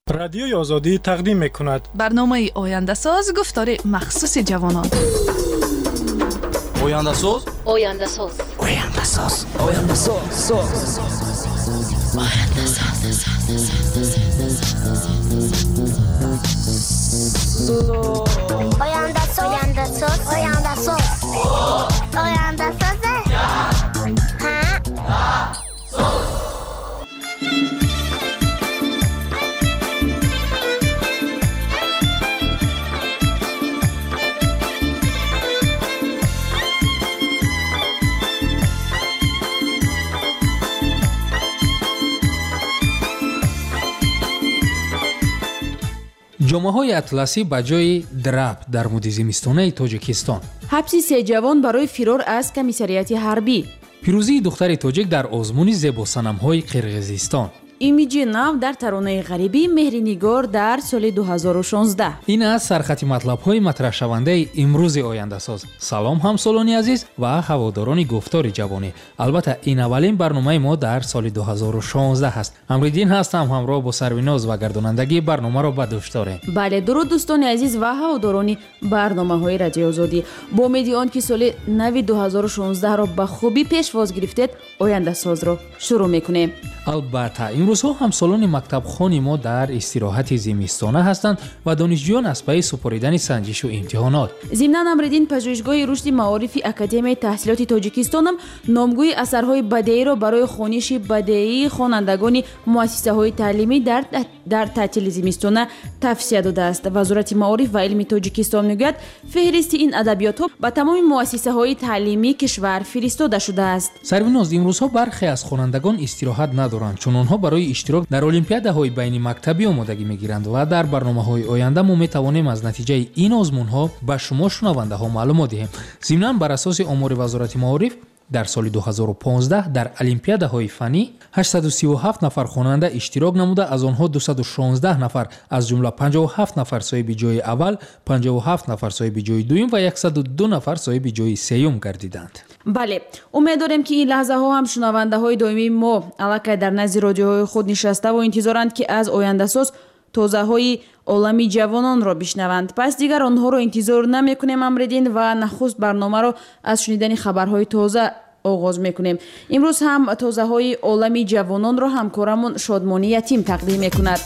رادیوی آزادی تقدیم می‌کند برنامه آینده‌ساز گفتار مخصوص جوانان. آینده‌ساز ҷомаҳои атласӣ ба ҷои драб дар мудди зимистонаи тоҷикистон. ҳабси се ҷавон барои фирор аз комиссарияти ҳарбӣ. пирӯзии духтари тоҷик дар озмуни зебосанамҳои қирғизистон. имиҷи нав дар таронаи ғарибӣ меҳринигор дар соли 2016. ин аз сархати матлабҳои матраҳшавандаи имрӯзи ояндасоз. салом ҳамсолони азиз ва ҳаводорони гуфтори ҷавонӣ. албатта ин аввалин барномаи мо дар соли 2016 аст. амриддин ҳастам, ҳамроҳ бо сарвиноз ва гардонандагии барномаро ба дӯш дорем. бале, дуруд дӯстони азиз ва ҳаводорони барномаҳои радиои озодӣ. бо умеди он ки соли нави 2016-ро ба хубӣ пешвоз гирифтед, ояндасозро шурӯъ мекунем. албатта имрӯзҳо ҳамсолони мактабхони мо дар истироҳати зимистона ҳастанд ва донишҷӯён аз пайи супоридани санҷишу имтиҳонот. зимнан амриддин пажӯҳишгоҳи рушди маорифи академияи таҳсилоти тоҷикистонам номгӯи асарҳои бадеиро барои хониши бадеии хонандагони муассисаҳои таълимӣ дар таътили зимистона тавсия додааст. вазорати маориф ва илми тоҷикистон мегӯяд феҳристи ин адабиётҳо ба тамоми муассисаҳои таълимии кишвар фиристода шудааст. сарвиноз, имрӯзҳо бархе аз хонандагон истироҳат надоранд, чун онҳо барои иштирок дар олимпиадаҳои байни мактабӣ омодагӣ мегиранд ва дар барномаҳои оянда мо метавонем аз натиҷаи ин озмунҳо ба шумо шунавандаҳо маълумот диҳем. зимнан бар асоси омори вазорати маориф дар соли 2015 дар олимпиадаҳои фанӣ 837 нафар хонанда иштирок намуда, аз онҳо 216 нафар аз ҷумла 57 нафар соҳиби ҷойи аввал, 57 нафар соҳиби ҷойи дуюм ва 102 нафар соҳиби ҷойи сеюм гардиданд. бале, умед дорем ки ин лаҳзаҳо ҳам шунавандаҳои доимии мо аллакай дар назди родиоҳои худ нишаставу интизоранд ки аз ояндасоз тозаҳои олами ҷавононро бишнаванд. пас дигар онҳоро интизор намекунем амридин ва нахуст барномаро аз шунидани хабарҳои тоза оғоз мекунем. имрӯз ҳам тозаҳои олами ҷавононро ҳамкорамон Шодмони Ятим тақдим мекунад.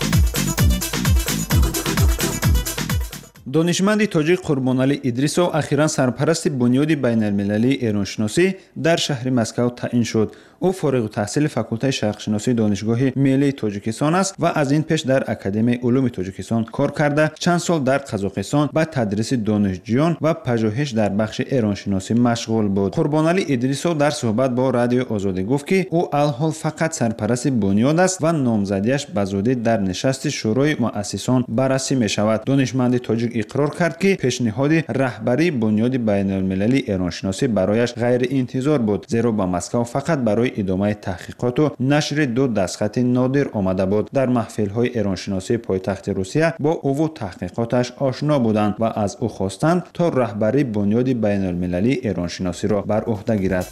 донишманди тоҷик Қурбоналӣ Идрисов ахиран сарпарасти бунёди байналмилалии эроншиносӣ дар шаҳри Москав таъин шуд. ӯ фориғу таҳсили факултаи шарқшиносии донишгоҳи миллии Тоҷикистон аст ва аз ин пеш дар Академияи улуми Тоҷикистон кор карда, чанд сол дар Қазоқистон ба тадриси донишҷӯён ва пажӯҳиш дар бахши эроншиносӣ машғул буд. Қурбоналӣ Идрисов дар суҳбат бо Радиои Озодӣ гуфт ки ӯ алҳол фақат сарпарасти бунёд аст ва номзадиаш ба зудӣ дар нишасти шӯрои муассисон баррасӣ мешавад. донишманди тоҷик иқрор кард ки пешниҳоди раҳбарии бунёди байналмилалии эроншиносӣ барояш ғайриинтизор буд, зеро ба Москав фақат барои идомаи таҳқиқоту нашри 2 дастхати нодир омада буд. дар маҳфилҳои эроншиносии пойтахти Русия бо ӯву таҳқиқоташ ошно буданд ва аз ӯ хостанд то раҳбарии бунёди байналмилалии эроншиносиро бар уҳда гирад.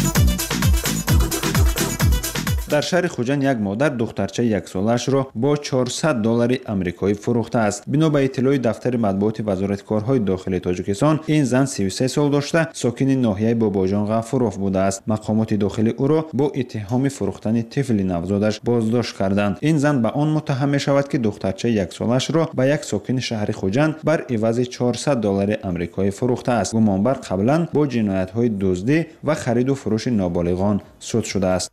дар шаҳри Хуҷанд як модар духтарчаи яксолаашро бо $400 амрикоӣ фурӯхтааст. бино ба иттилои дафтари матбуоти вазорати корҳои дохилии Тоҷикистон, ин зан 33 сол дошта сокини ноҳияи Бобоҷон Ғафуров будааст. мақомоти дохилӣ ӯро бо иттиҳоми фурӯхтани тифли навзодаш боздошт карданд. ин зан ба он муттаҳам мешавад ки духтарчаи яксолаашро ба як сокини шаҳри Хуҷанд бар ивази $400 амрикоӣ фурӯхтааст. гумонбар қаблан бо ҷиноятҳои дуздӣ ва хариду фурӯши ноболиғон суд шудааст.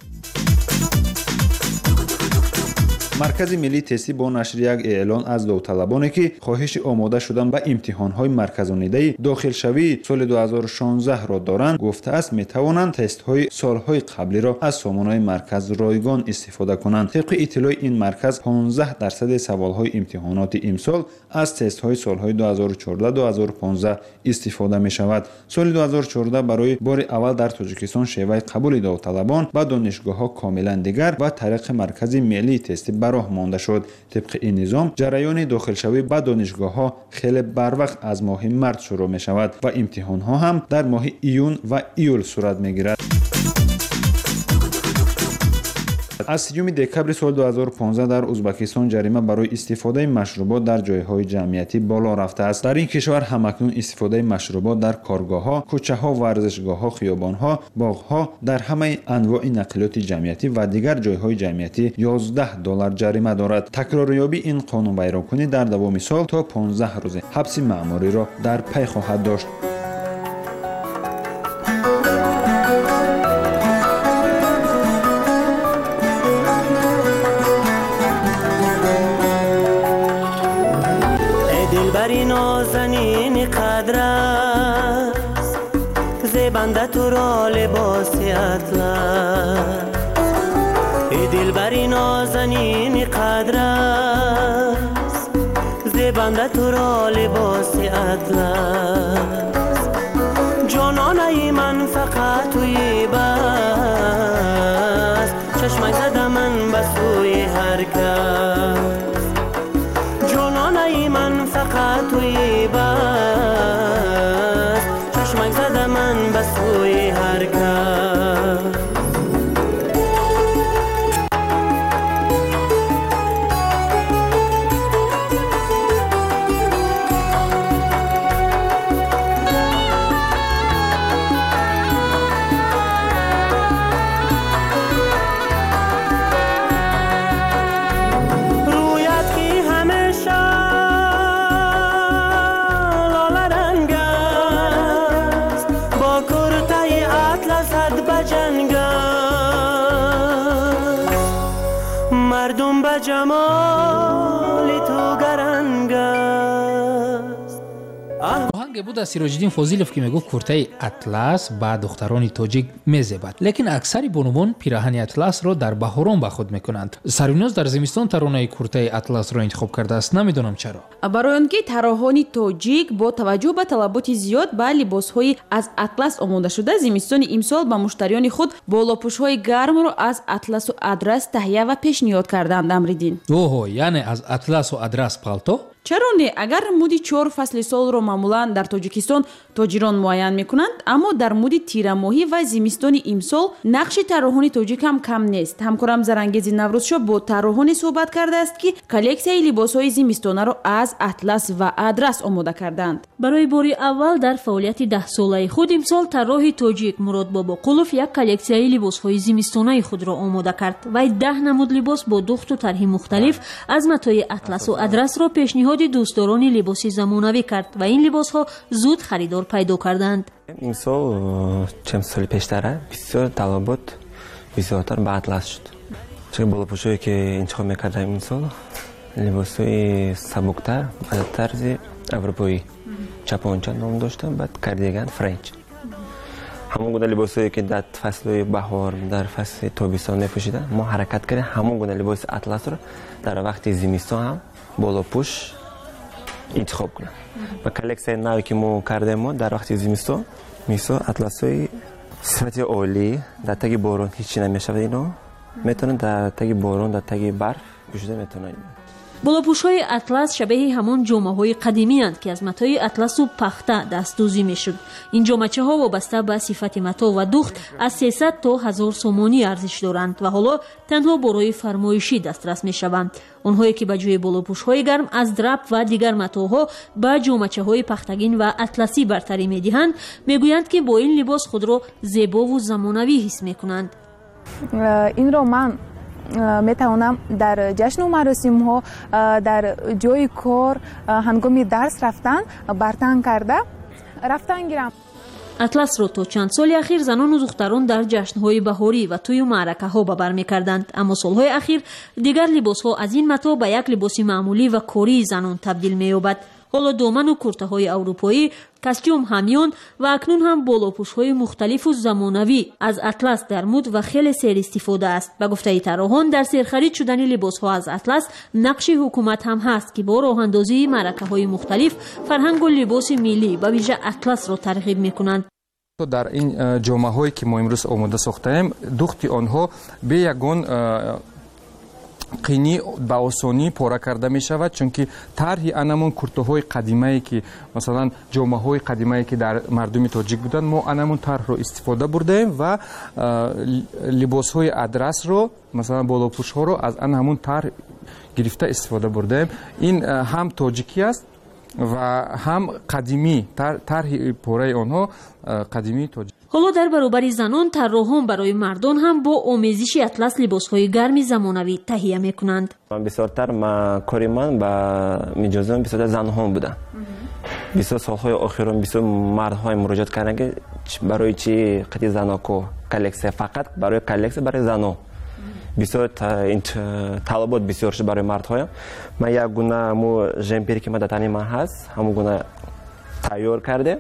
маркази миллии тестӣ бо нашри як эълон аз довталабоне ки хоҳиши омода шудан ба имтиҳонҳои марказонидаи дохилшавии соли 2016-ро доранд, гуфтааст метавонанд тестҳои солҳои қаблиро аз сомонаи марказ ройгон истифода кунанд. тибқи иттилои ин марказ 15% саволҳои имтиҳоноти имсол аз тестҳои солҳои 2014-2015 истифода мешавад. соли 2014 барои бори аввал дар Тоҷикистон шеваи қабули довталабон ба донишгоҳҳо комилан дигар ва тариқи маркази миллии тестӣ бароҳ монда шуд. тибқи ин низом ҷараёни дохилшавӣ ба донишгоҳҳо хеле барвақт аз моҳи март шурӯъ мешавад ва имтиҳонҳо ҳам дар моҳи июн ва июл сурат мегирад. می‌شود. از 3 دکبر سال 2015 در ازبکستان جریمه برای استفاده مشروبات در جای‌های جمعیتی بالا رفته است. در این کشور همکنون استفاده مشروبات در کارگاه‌ها، کوچه‌ها، ورزشگاه‌ها، خیابان‌ها، باغ‌ها، در همه انواع نقلیات جمعیتی و دیگر جای‌های جمعیتی $11 جریمه دارد. تکراریابی این قانون بیروکنی در دوام سال تا 15 روز حبس مأموری را در پی خواهد داشت. دلبری نازنین قدر است زیبنده تو را لباس اطلس. دلبری نازنین قدر است زیبنده تو را لباس اطلس. جانانه من فقط توی بس چشمک زده من به سوی هر کس. جانانه من فقط توی بس چشمک زده من به سوی هر کس. مردم به جمال تو گرنگ است. آهنگ بود از سیراج‌الدین فاضلов که میگفت کورتای اطلس با دختران تاجیک میزبد، لیکن اکثر بانوان پیراهن اطلس را در بهاران با خود میکنند. سریناز در زمستان ترانه کورتای اطلس را انتخاب کرده است، نمیدونم چرا. برای آنکه طراحان تاجیک با توجه به طلبات زیاد به لباس‌های از اطلس آماده شده زمستان امسال به مشتریان خود بالاپوش‌های گرم را از اطلس و ادرس تهیه و پیشنهاد کردند. امریدین اوه، یعنی از اطلس و ادرس پالتو؟ چرا نه؟ اگر مودی 4 فصل سال را معمولا در تاجیکستان تاجران معین میکنند، اما در مودی تیر ماهی و زمستان امسال نقش طراحان تاجیک هم کم نیست. همکارم زرانگیز نوروزشاه با طراحان صحبت کرده است که کلکسیای لباس‌های زمستانه را از اطلس و ادرس آماده کردند. برای باری اول در فعالیت 10 ساله خود امسال طراح تاجیک مراد باباقولوف یک کلکسیای لباس‌های زمستانه خود را آماده کرد و 10 نمود لباس با دخت و طرح مختلف از متای اطلس و ادرس را پیشنهاد دوستداران لباس زمانوی کرد و این لباس ها زود خریدار پیدا کردند. امسال چند سال پیشتر بسیار طلبات بسیارتر به اطلس شد. چون بالاپوشایی که انتخاب میکردم امسال لباسای سبکتر به طرز اروپایی چپانچه نام داشتن، بعد کاردیگان فرنچ. همون گونه لباسایی که در فصل بهار در فصل تابستان میپوشیدن ما حرکت کردیم همون گونه لباس اطلس رو در وقت زمستان هم بالاپوش انتخاب کنم. و کلکسیای نوی که ما کردیم ما در وقت زمستان مثلا اطلسای صفت عالی در تگ باران هیچی نمیشود، اینا میتونن در تگ باران در تگ برف پوشیده میتونن. بالاپوش‌های اطلس شبیه همان جامه‌های قدیمی اند که از متای اطلس و پخته دستدوزی میشد. این جامه‌چه‌ها وابسته به صفت متا و دوخت از 300 تا 1000 سومانی ارزش دارند و حالا تنها برای فرمایشی دسترس میشوند. آنهایی که به جای بالاپوش‌های گرم از درپ و دیگر متاها به جامه‌چه‌های پختگین و اطلسی برتری می‌دهند، میگویند که با این لباس خود را زیبا و زمانوی حس می‌کنند. این را من میتوانم در جشن و مراسم ها در جای کار هنگام درس رفتن برتن کرده رفتن گیرم. اطلس را تا چند سال اخیر زنان و دختران در جشن‌های بهاری و توی معرکه‌ها به بر می‌کردند، اما سال‌های اخیر دیگر لباس‌ها از این متا به یک لباس معمولی و کاری زنان تبدیل می‌یابد. حالا دامن و کورته‌های اروپایی، کاستیوم همیون و اکنون هم بالاپوش‌های مختلف و زمانوی از اطلس در مد و خیلی سیر استفاده است. به گفته طراحان در سرخرید شدن لباس‌ها از اطلس نقش حکومت هم هست که با راه‌اندازی معرکه‌های مختلف فرهنگ و لباس ملی و ویژه اطلس را ترغیب می‌کنند. در این جامه‌هایی که ما امروز آماده ساختیم دخت آنها به یگان қини ба осонӣ пора карда мешавад, чунки тарҳи анамон куртаҳои қадимае ки масалан ҷомаҳои қадимае ки дар мардуми тоҷик буданд, мо анамон тарҳро истифода бурдаем ва либосҳои адрасро, масалан болопӯшҳоро аз ана ҳамун тарҳ гирифта истифода бурдаем. Ин ҳам тоҷикӣ аст ва ҳам қадимӣ, тарҳи пораи онҳо қадимии тоҷик. ҳоло дар баробари занон тарроҳон барои мардон ҳам бо омезиши атлас либосҳои гарми замонавӣ таҳия мекунанд. бисёртар кори ман ба миҷозон бисёртар занҳон буда. бисёр солҳои охирон бисёр мардҳои муроҷиат карданд ки барои чӣ қати заноко коллексия, фақат барои коллексия барои зано. бисёр талабот бисёр шуд барои мардҳоям. Ман як гуна мо жемпери ки дар тани ман ҳаст, ҳамон гуна тайёр карде.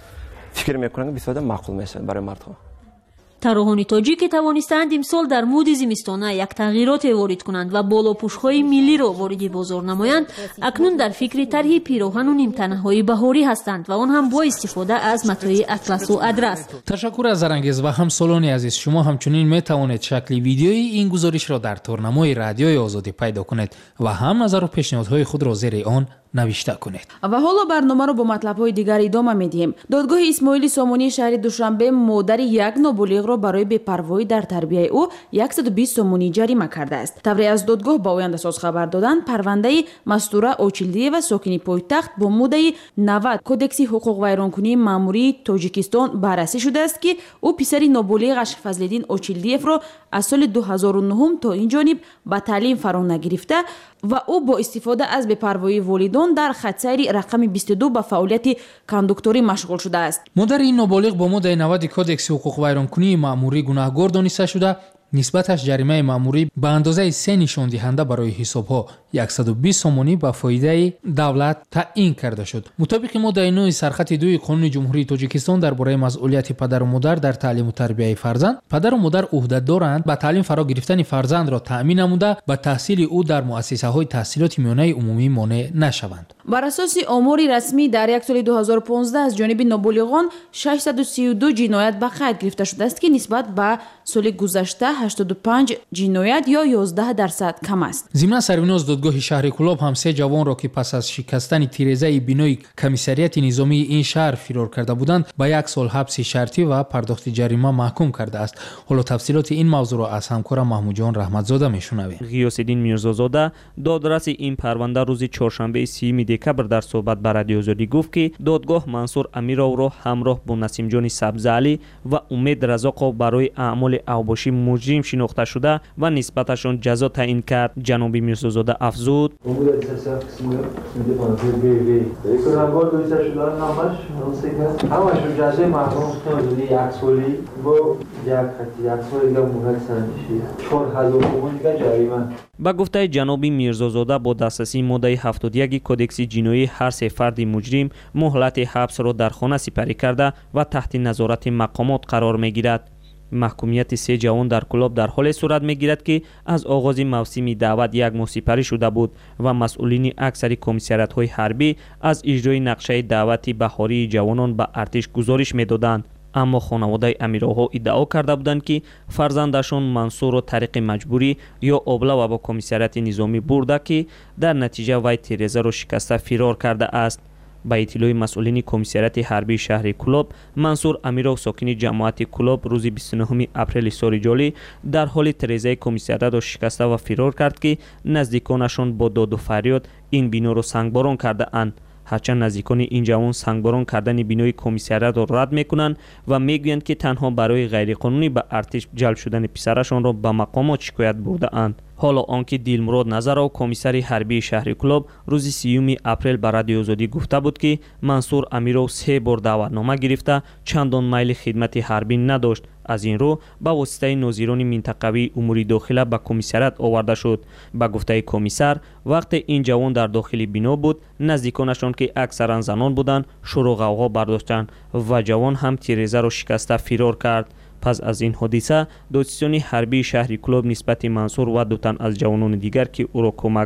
фикр мекунам ки бисёр маъқул мешавад барои мардҳо. тарроҳони тоҷик ки тавонистаанд имсол дар муди зимистона як тағйироте ворид кунанд ва болопӯшҳои миллиро вориди бозор намоянд, акнун дар фикри тарҳи пироҳану нимтанаҳои баҳорӣ ҳастанд ва он ҳам бо истифода аз матои атласу адрас. ташаккур аз Зарангез ва ҳамсолони азиз. Шумо ҳамчунин метавонед шакли видеои ин гузоришро дар торнамои радиои Озодӣ пайдо кунед ва ҳам назару пешниҳодҳои худро зери он навишта кунед. ва ҳоло барномаро бо матлабҳои дигар идома медиҳем. додгоҳи Исмоили Сомонии шаҳри Душанбе модари як ноболиғро барои бепарвоӣ дар тарбияи ӯ 120 сомонӣ ҷарима кардааст. тавре аз додгоҳ ба Ояндасоз хабар доданд, парвандаи Мастура Очилдиева сокини пойтахт бо муддаи 90 кодекси ҳуқуқвайронкунии маъмурии Тоҷикистон баррасӣ шудааст, ки ӯ писари ноболиғаш Фазлиддин Очилдиевро аз соли 2009 то ин ҷониб ба таълим фаро нагирифта ва ӯ бо истифода аз бепарвоии волидон дар хатсайри рақами 22 ба фаъолияти кондукторӣ машғул шудааст. модари ин ноболиғ бо муддаи 90 кодекси ҳуқуқвайронкунии маъмурӣ гунаҳгор дониста шуда, нисбаташ ҷаримаи маъмурӣ ба андозаи 3 нишондиҳанда барои ҳисобҳо 120 сомонӣ ба фоидаи давлат таъин карда шуд. мутобиқи моддаи 9 сархати 2 Қонуни Ҷумҳурии Тоҷикистон дар бораи масъулияти падару модар дар таълиму тарбияи фарзанд, падару модар уҳда доранд ба таълим фаро гирифтани фарзандро таъмин намуда ба таҳсили ӯ дар муассисаҳои таҳсилоти миёнаи умумӣ монеъ нашаванд. бар асоси омори расмӣ дар як соли 2015 аз ҷониби ноболиғон 632 ҷиноят ба қайд гирифта шудааст, ки нисбат ба соли гузашта 85 ҷиноят ё 11% кам аст. зимна сарвиноз додгоҳи шаҳри Кӯлоб ҳам 3 ҷавонро ки пас аз шикастани тирезаи бинои комиссарияти низомии ин шаҳр фирор карда буданд ба 1 сол ҳабси шартӣ ва пардохти ҷарима маҳкум кардааст. ҳоло тафсилоти ин мавзӯъро аз ҳамкорам Маҳмудҷон Раҳматзода мешунавем. ғиёсиддин Мирзозода додраси ин парванда рӯзи чоршанбеи 30 декабр дар суҳбат ба Радиои Озодӣ гуфт, ки додгоҳ Мансур Амировро ҳамроҳ бо Насимҷони Сабзалӣ ва Умед Разоқов барои аъмоли авбошӣ муҷрим шинохта шуда ва нисбаташон ҷазо таъин кард. ҷаноби Мирзозода афзуд: ба гуфтаи ҷаноби Мирзозода бо дастрасии моддаи 71 кодекси ҷиноӣ ҳар се фарди муҷрим муҳлати ҳабсро дар хона сипарӣ карда ва таҳти назорати мақомот қарор мегирад. маҳкумияти 3 ҷавон дар Кӯлоб дар ҳоле сурат мегирад, ки аз оғози мавсими даъват як моҳ сипарӣ шуда буд ва масъулини аксари комиссариятҳои ҳарбӣ аз иҷрои нақшаи даъвати баҳории ҷавонон ба артиш гузориш медоданд. аммо хонаводаи Амирово иддао карда буданд, ки фарзандашон Мансурро тариқи маҷбурӣ ё облава ба комиссарияти низомӣ бурда, ки дар натиҷа вай тирезаро шикаста фирор кардааст. ба иттилои масъулини комиссарияти ҳарбии шаҳри Кӯлоб, Мансур Амиров сокини ҷамоати Кӯлоб рӯзи 29 апрели соли ҷолӣ дар ҳоли тирезаи комиссариятро шикаста ва фирор кард, ки наздиконашон бо доду фарёд ин биноро сангборон кардаанд. ҳарчанд наздикони ин ҷавон сангборон кардани бинои комиссариятро рад мекунанд ва мегӯянд, ки танҳо барои ғайриқонунӣ ба артиш ҷалб шудани писарашонро ба мақомот шикоят бурдаанд. ҳоло он ки Дилмурод Назаров, комиссари ҳарбии шаҳри Кӯлоб, рӯзи 30 апрел ба Радиои Озодӣ гуфта буд, ки Мансур Амиров 3 бор даъватнома гирифта, чандон майли хидмати ҳарбӣ надошт. аз ин рӯ ба воситаи нозирони минтақавии умури дохила ба комиссарият оварда шуд. ба гуфтаи комиссар, вақте ин ҷавон дар дохили бино буд, наздиконашон ки аксаран занон буданд, шуру ғавғо бардоштанд ва ҷавон ҳам тирезаро шикаста фирор кард. пас аз ин ҳодиса додистони ҳарбии шаҳри Кӯлоб нисбати Мансур ва 2 тан аз ҷавонони дигар, ки ӯро кӯмак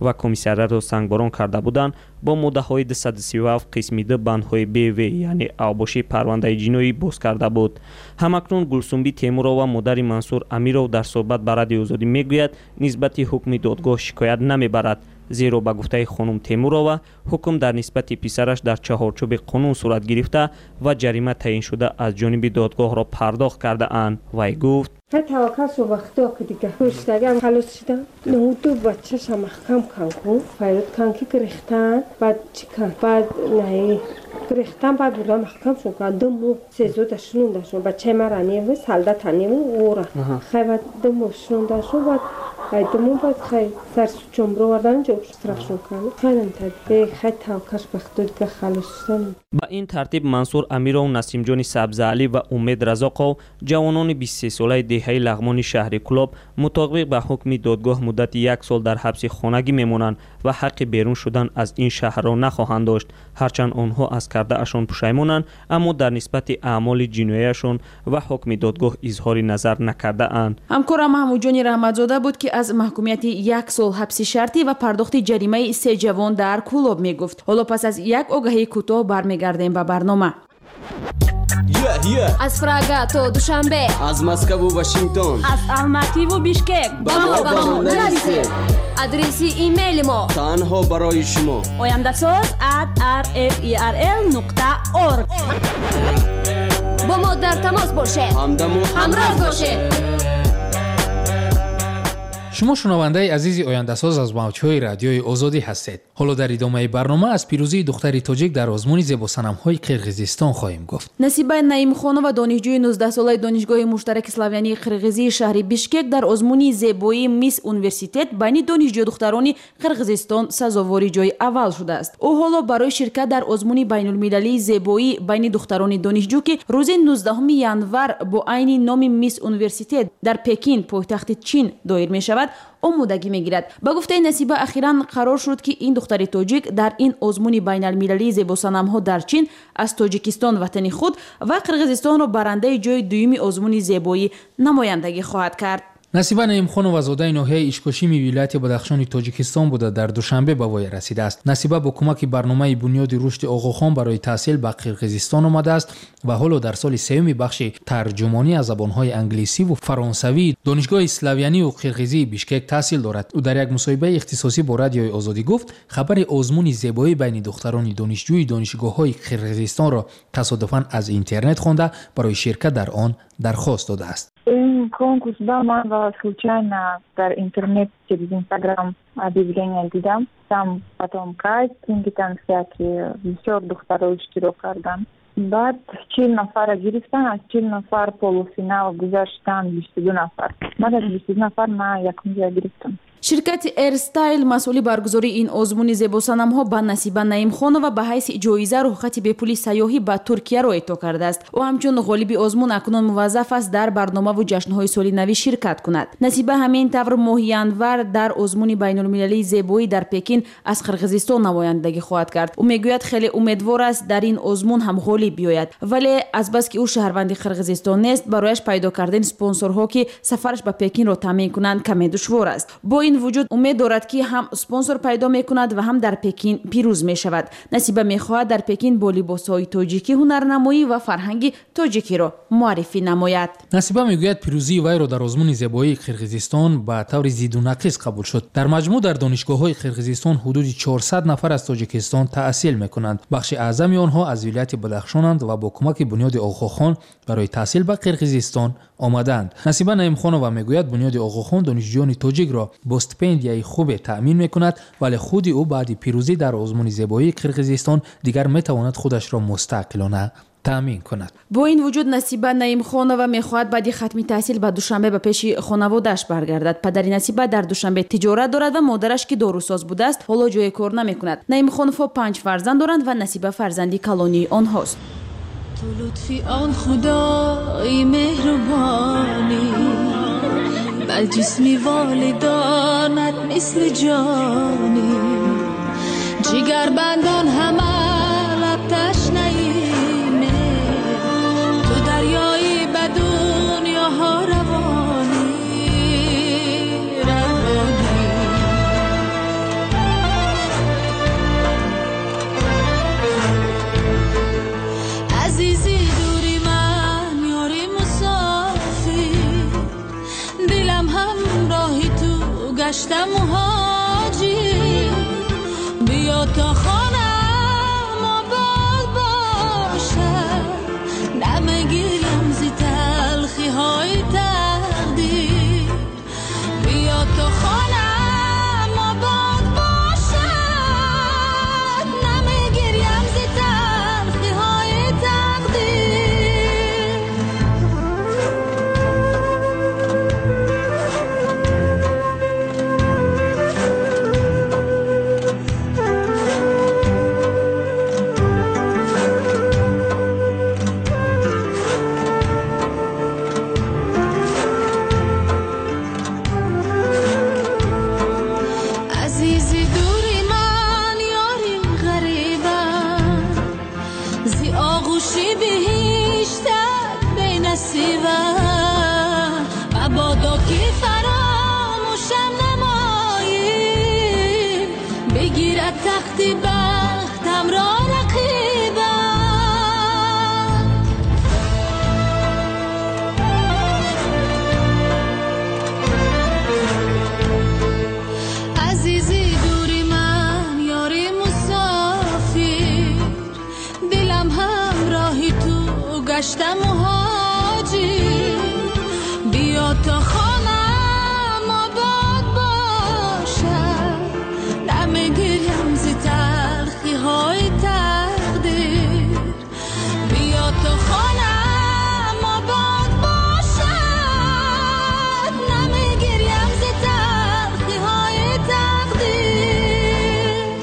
ва комиссариатро сангборон карда буданд, бо моддаҳои 237 қисми 2 бандҳои БВ яъне авбоши парвандаи ҷиноӣ боз карда буд. ҳамакнун Гулсумби Темурова модари Мансур Амиров дар суҳбат ба Радиои Озодӣ мегӯяд нисбати ҳукми додгоҳ шикоят намебарад, зеро ба гуфтаи хонум Темурова ҳукм дар нисбати писараш дар чаҳорчӯби қонун сурат гирифта ва ҷарима таъиншуда аз ҷониби додгоҳро пардохт кардаанд. Вай гуфт: توکل وقتی که دیگه کشتگم خلاص شدم نه تو بچه‌ش محکم کن فرود کن که گرفتن بعد چیکار بعد نه گرفتن بعد بودم محکم شد دم سزو داشتون بچه مرانی و سالدا تنیم اورا خیلی دم شون داشت بعد دمون بعد خیلی سر چمرو وردن جو استرافشون کن خیلی خیلی توکلش وقتی که خلاص شدم. با این ترتیب منصور امیرov نسیمجان سبزعلی و امید رزاقov جوانان 23 ساله دهه لغمان شهر کلاب مطابق به حکم دادگاه مدت 1 سال در حبس خانگی میمونند و حق بیرون شدن از این شهر را نخواهند داشت، هرچند آنها از کرده اشان پشیمانند اما در نسبت اعمال جناییشان و حکم دادگاه اظهار نظر نکرده اند. همکارم محمودجان رحمتزاده بود که از محکومیت 1 سال حبس شرطی و پرداخت جریمه 3 جوان در کلاب میگفت. حالا پس از یک آگهی کوتاه برمیگردیم به برنامه. از پراگا تا دوشنبه، از مسکو و واشنگتن، از الماتی و بیشکک با ما نرسید. آدرس ایمیل ما تنها برای شما oyandasоz@rferl.org. با ما در تماس باشه، همراه باشه. شما شنونده عزیزی آینده‌ساز از موج‌های رادیوی آزادی هستید. حالا در ادامه برنامه از پیروزی دختری تاجیک در آزمون زیباسنم‌های قرقیزستان خواهیم گفت. نصیبه نعیمخانова دانشجوی 19 ساله دانشگاه مشترک اسلاویانی قرقیزی شهر بیشکک در آزمون زیبایی میس اونیورسیتет بین دانشجو دختران قرقیزستان سزاوار جای اول شده است. او حالا برای شرکت در آزمون بین‌المللی زیبایی بین دختران دانشجو که روز 19 ژانویه با عین نام میس اونیورسیتت در پکین پایتخت چین دایر می‌شود آمادگی میگیرد. با گفته نصیبه اخیراً قرار شد که این دختر تاجیک در این آزمون بین‌المللی زیباسنم‌ها در چین از تاجیکستان وطن خود و قرقیزستان را برنده جای دوم آزمون زیبایی نمایندگی خواهد کرد. نصیبه نعیمخانова زاده ناحیه اشکاشیمی ولایت بدخشان تاجیکستان بوده در دوشنبه به وای رسیده است. نصیبه با کمک برنامه بنیاد رشد آقاخان برای تحصیل به قرقیزستان آمده است و حالا در سال سوم بخش ترجمانی از زبان‌های انگلیسی و فرانسوی دانشگاه اسلاویانی و قرقیزی بیشکک تحصیل دارد. او در یک مصاحبه اختصاصی با رادیوی آزادی گفت خبر آزمون زیبایی بین دختران دانشجوی دانشگاه‌های قرقیزستان را تصادفاً از اینترنت خوانده برای شرکت در آن درخواست داده است. این конкурс да, man случайно در интернет через Instagram объявление دیدم. Там потом кастинги, там всякие бисёр духтаров штирок кардан. بعد 40 نفر گرفتن، از 40 نفر полуфинал گذاشتن 22 نفر. بعد از 22 نفر من یکم جا گرفتم. شرکت ایرستایل مسئول برگزاری این آزمون زیباسنم‌ها به نصیبه نعیمخانова به حیث جایزه رخصت به پول سیاحی به ترکیه را اعطا کرده است. او همچون غالب آزمون اکنون موظف است در برنامه و جشن‌های سالی نو شرکت کند. نصیبه همین طور ماه ژانویه در آزمون بین‌المللی زیبایی در پکین از قرقیزستان نمایندگی خواهد کرد. او میگوید خیلی امیدوار است در این آزمون هم غالب بیاید، ولی از بس که او شهروند قرقیزستان نیست برایش پیدا کردن اسپانسورها که سفرش به پکین را تامین کنند کمی دشوار است. با این وجود امید دارد که هم اسپانسور پیدا میکند و هم در پکین پیروز میشود. نصیبه میخواهد در پکین با لباسهای تاجیکی هنرنمایی و فرهنگ تاجیکی را معرفی نماید. نصیبه میگوید پیروزی وی را در آزمون زیبایی قرقیزستان به طور زید و نقیص قبول شد. در مجموع در دانشگاه‌های قرقیزستان حدود 400 نفر از تاجیکستان تحصیل میکنند. بخش اعظم آنها از ولایت بدخشانند و با کمک بنیاد آقاخان برای تحصیل به قرقیزستان آمدند. نصیبه نعیمخانова میگوید بنیاد آقاخان دانشجویان تاجیک را با استیپندیای خوب تأمین میکند، ولی خود او بعد پیروزی در آزمون زیبایی قرقیزستان دیگر میتواند خودش را مستقلانه تأمین کند. با این وجود نصیبه نعیمخانова میخواهد بعد ختم تحصیل به دوشنبه به پیش خانواده‌اش برگردد. پدر نصیبه در دوشنبه تجارت دارد و مادرش که داروساز بوده است حالا جای کار نمیکند. نعیمخانova 5 فرزند دارند و نصیبه فرزندی کلانی آنهاست. تو لطفی آن خدای مهربانی بل جسمی والدانت مثل جانی جگر بندان همه لب تشنهیمه تو دریایی به دنیاها روانی گشتم مهاجر بیا تا خانم آباد باشد نمیگیرم زی تلخی های تقدیر بیا تا خانم آباد باشد نمیگیرم زی تلخی های تقدیر عزیزی دوری من یاری غریبم زی آغوشی بهشتت بی نصیبم مبادا که فراموشم نمایی بگیرد تختی بختم را رقیبم عزیزی دوری من یاری مسافر دلم همراهی تو گشتم مهاجر بیا تا خانم آباد باشد نمیگیرم زی تلخی های تقدیر بیا تا خانم آباد باشد نمیگیرم زی تلخی های تقدیر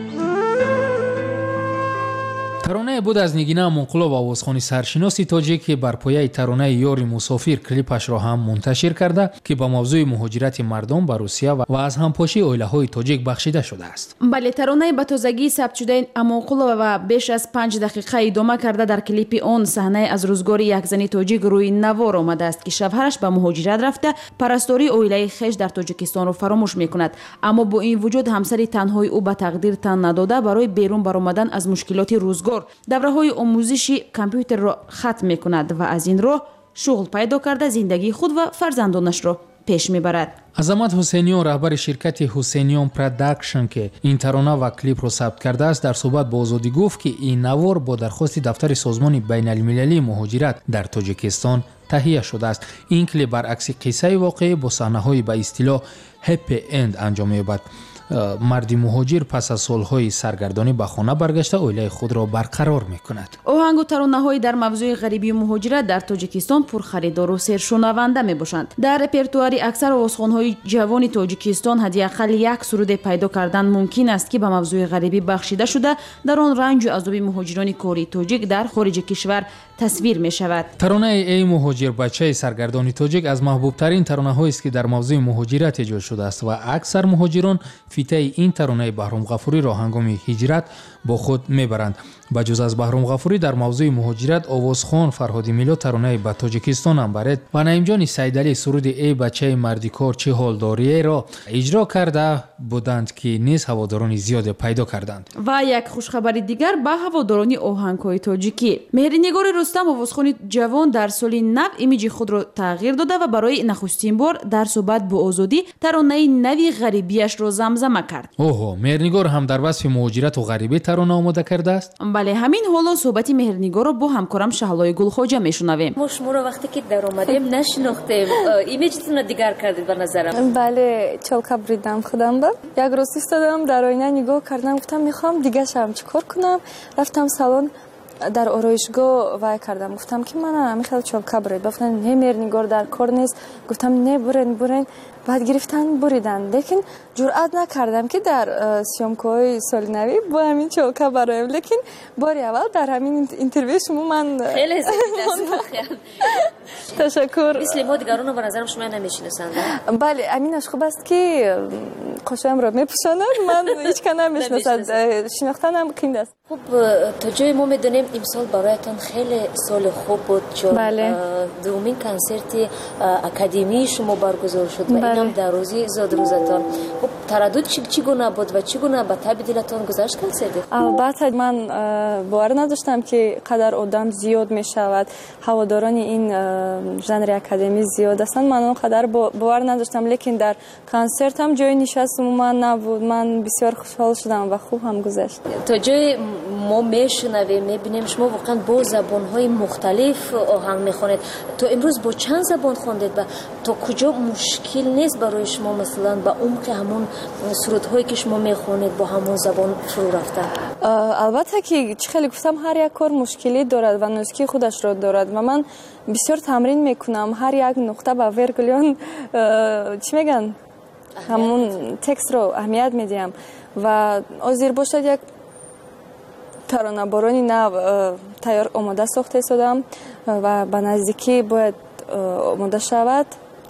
таронаe буд аз нигина монқулов овозхони саршиноси тоҷик ки бар пояи таронаи ёри мусофир клипашро ҳам мунташир карда ки ба мавзӯи муҳоҷирати мардум ба русия ва аз ҳампошии оилаҳои тоҷик бахшида шудааст. бале таронаи ба тозагӣ сабтшудаи амонқулова беш аз 5 дақиқа идома карда дар клипи он саҳнае аз рӯзгори як зани тоҷик рӯи навор омадааст ки шавҳараш ба муҳоҷират рафта парастории оилаи хеш дар тоҷикистонро фаромӯш мекунад, аммо бо ин вуҷуд ҳамсари танҳои ӯ ба тақдир тан надода барои берун баромадан аз мушкилоти рӯзгор давраҳои омӯзиши компютерро хатм мекунад ва аз ин роҳ шуғл пайдо карда зиндагии худ ва фарзандонашро пеш мебарад. азамат ҳусейниён раҳбари ширкати ҳусейниён продакшн ки ин тарона ва клипро сабт кардааст дар суҳбат бо озодӣ гуфт ки ин навор бо дархости дафтари созмони байналмилалии муҳоҷират дар тоҷикистон таҳия шудааст. ин клип баръакси қиссаи воқеӣ бо саҳнаҳои ба истилоҳ happy end анҷом меёбад. марди муҳоҷир пас аз солҳои саргардонӣ ба хона баргашта оилаи худро барқарор мекунад. оҳангу таронаҳои дар мавзӯи ғарибию муҳоҷират дар тоҷикистон пурхаридору сершунаванда мебошанд. дар репертуари аксар овозхонҳои ҷавони тоҷикистон ҳадиақал як суруде пайдо кардан мумкин аст ки ба мавзӯи ғарибӣ бахшида шуда дар он ранҷу азоби муҳоҷирони кории тоҷик дар хориҷи кишвар тасвир мешавад. таронаи эй муҳоҷир бачаи саргардони тоҷик аз маҳбубтарин таронаҳоест ки дар мавзӯи муҳоҷират эҷод шудааст ва аксар муҳоҷирон фитаи ин таронаи баҳром ғафуриро ҳангоми ҳиҷрат бо худ мебаранд. ба ҷуз аз баҳром ғафурӣ дар мавзӯи муҳоҷират овозхон фарҳоди миллот таронаи ба тоҷикистон амбаред ва наимҷони сайдалӣ суруди эй бачаи мардикор чӣ ҳол дориеро иҷро карда буданд ки низ ҳаводорони зиёде пайдо карданд. ва як хушхабари дигар ба ҳаводорони оҳангҳои тоҷикӣ. меҳринигори рустам овозхони ҷавон дар соли нав имиҷи худро тағйир дода ва барои нахустин бор дар суҳбат бо озодӣ таронаи нави ғарибиашро замзама кард. оҳо, меҳринигор ҳам дар васфи муҳоҷирату ғарибӣ тарона омода кардааст? бале ҳамин ҳоло суҳбати меҳринигорро бо ҳамкорам Шаҳлои Гулхоҷа мешунавем. мо шуморо вақте ки даромадем нашинохтем. имиҷтонро дигар кардед ба назарам. бале чолка буридам худам ба як рӯз истодам дар оина нигоҳ кардам гуфтам мехоҳам дига шавам чикор кунам. рафтам салон дар ороишгоҳ вай кардам гуфтам ки мана мехоҳам чолка буред. гуфтан не меҳринигор дар кор нест. гуфтам не бурен баъд гирифтан буридан лекин ҷуръат накардам ки дар сёмкаҳои соли навӣ бо ҳамин чолка бароям. лекин бори аввал дар ҳамин интервю шумо ман хеле ташаккур. мисли мо дигаронро ба назарам шумо намешиносанд. бале аминаш хуб аст ки نقاشیم را میپوشانند من هیچ که نمیشناسد شناختنم قند است. خب تا جای ما میدونیم امسال برایتان خیلی سال خوب بود چون دومین کنسرت اکادمی شما برگزار شد و اینم در روزی زاد روزتان. خب تردد چگونه بود و چگونه به تب دلتان گذشت کنسرت؟ البته من باور نداشتم که قدر آدم زیاد میشود، هواداران این ژانر اکادمی زیاد هستند. من اون قدر باور نداشتم، لیکن در کنسرت هم جای نشست من نبود. من بسیار خوشحال شدم و خوب هم گذشت. تا جای ما میشنویم میبینیم شما واقعا با زبان‌های مختلف آهنگ میخونید. تو امروز با چند زبان خوندید و تا کجا مشکل نیست برای شما مثلا با عمق همون سرودهایی که شما میخونید با همون زبان فرو رفتن؟ البته که خیلی گفتم هر یک کار مشکلی دارد و نوسکی خودش را دارد و من بسیار تمرین میکنم هر یک نقطه با ورگلیون چی میگن همون تکست رو اهمیت میدیم و آزیر باشد یک ترانه بارانی نو تیار آماده ساخته شدم و به نزدیکی باید آماده شود.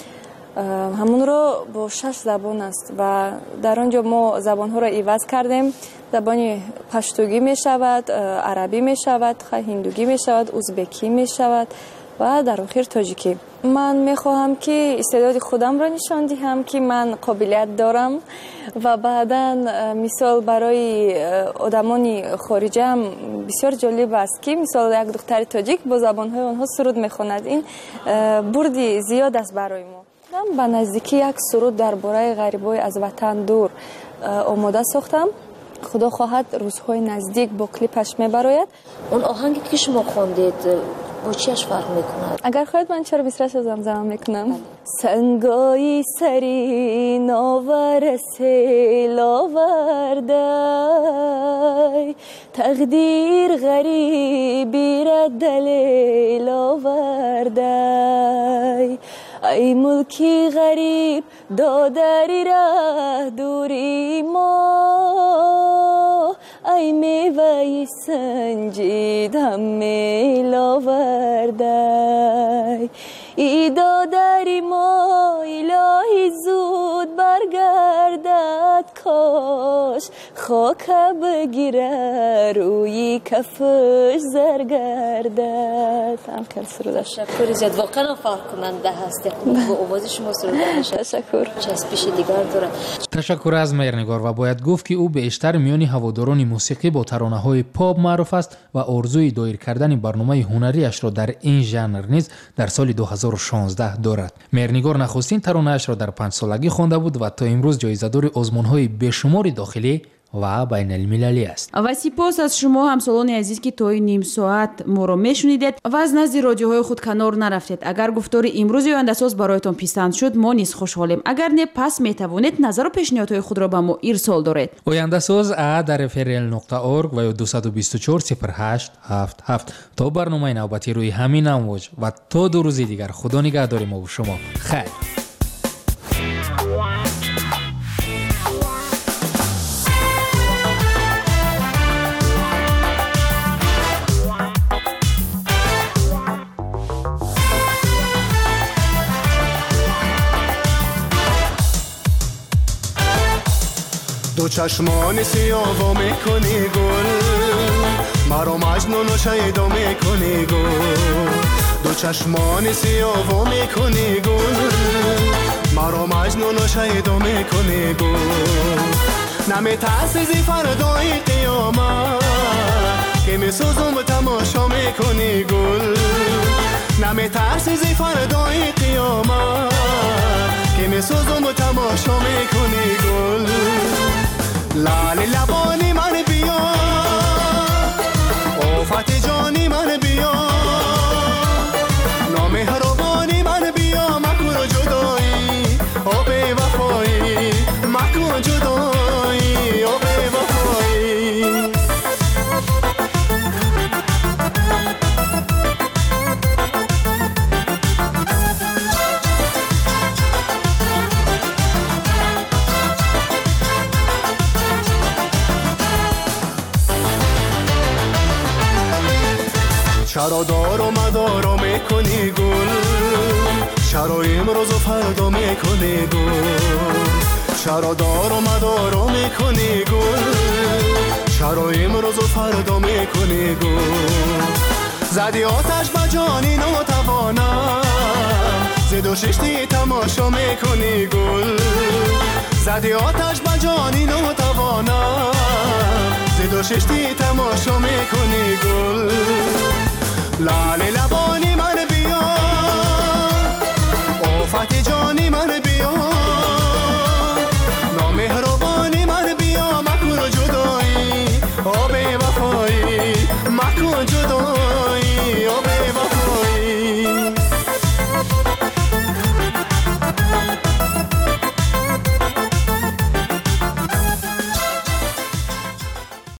همون رو با 6 زبان است و در آنجا ما زبان ها را عوض کردیم. زبان پشتوگی می شود، عربی می شود، هندوگی می شود، ازبکی می شود و در آخر تاجیکی. من می خواهم که استعداد خودم را نشان دهم که من قابلیت دارم و بعدا مثال برای آدمان خارجی هم بسیار جالب است که مثال یک دختر تاجیک با زبان‌های آنها سرود می‌خواند. این بردی زیاد است برای ما. من به نزدیکی یک سرود درباره غریبای از وطن دور آماده ساختم. خدا خواهد روزهای نزدیک با کلیپش میبراید. اون آهنگی که شما خواندید با چیش فرق میکند؟ اگر خواهید من چرا بیسرش زمزمه میکنم. سنگای سری ناور سیل آورده، تقدیر غریبی را دلیل آورده، ای ملکی غریب دادری را دوری ما، ای میوه سنجید هم میل آورده، ای دادری ما الهی زود برگردد، کاش خاک بگیره روی کفش زرگردد. هم خیلی سرودش تشکر زیاد، واقعا فرق کننده هست با آواز شما سروده میشه. تشکر. چسبش دیگر داره. تشکر از مهرنگار و باید گفت که او بیشتر میان هواداران موسیقی با ترانه‌های پاپ معروف است و آرزوی دایر کردن برنامه هنریش را در این ژانر نیز در سال 2016 دارد. مهرنگار نخستین ترانه‌اش را در 5 سالگی خوانده بود و تا امروز جایزه‌دار آزمون‌های بیشماری داخلی و بین المللی است. و سپاس از شما همسالان عزیز که تا نیم ساعت ما را میشنیدید و از نزد رادیوهای خود کنار نرفتید. اگر گفتار امروز آینده‌ساز برایتان پسند شد ما نیز خوشحالیم. اگر نه پس میتوانید نظر و پیشنهادهای خود را به ما ارسال دارید. آینده‌ساز @rfrl.org و 224 0877 تا برنامه نوبتی روی همین امواج و تا 2 روز دیگر خدا نگهدار ما و شما. خیر. دو چشمان سیاه میکنی گل، مرا مجنون و شیدا میکنی گل. دو چشمان سیاه میکنی گل، مرا مجنون و شیدا میکنی گل. نمیترسی فردای قیامت که میسوزم تماشا میکنی گل. نمیترسی فردای قیامت که میسوزم تماشا میکنی گل. لال لبانی من بیا، آفت جانی من بیا، نامهربانی من بیا، مکن جدایی آب وفایی، مکن جدایی آب وفایی. چرا دار و مدارا میکنی گل، چرا امروز و فردا میکنی گل. چرا دار و مدارو میکنی گل چرا امروز و فردا میکنی گل زدی آتش به جانی ناتوانم زد و ششتی تماشا میکنی گل زدی آتش به جانی ناتوانم زد و ششتی تماشا میکنی گل لعل لبانی